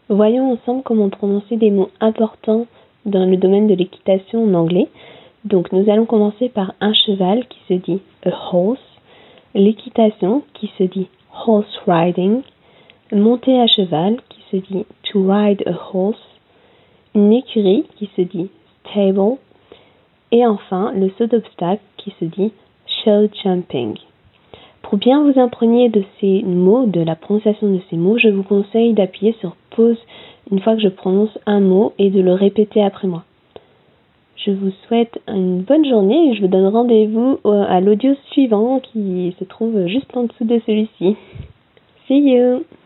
Voyons ensemble comment prononcer des mots importants dans le domaine de l'équitation en anglais. Donc nous allons commencer par un cheval qui se dit a horse, l'équitation qui se dit horse riding, monter à cheval qui se dit to ride a horse, une écurie qui se dit stable, et enfin le saut d'obstacle qui se dit show jumping. Pour bien vous imprégner de ces mots, de la prononciation de ces mots, je vous conseille d'appuyer sur pause une fois que je prononce un mot et de le répéter après moi. Je vous souhaite une bonne journée et je vous donne rendez-vous à l'audio suivant qui se trouve juste en dessous de celui-ci. See you!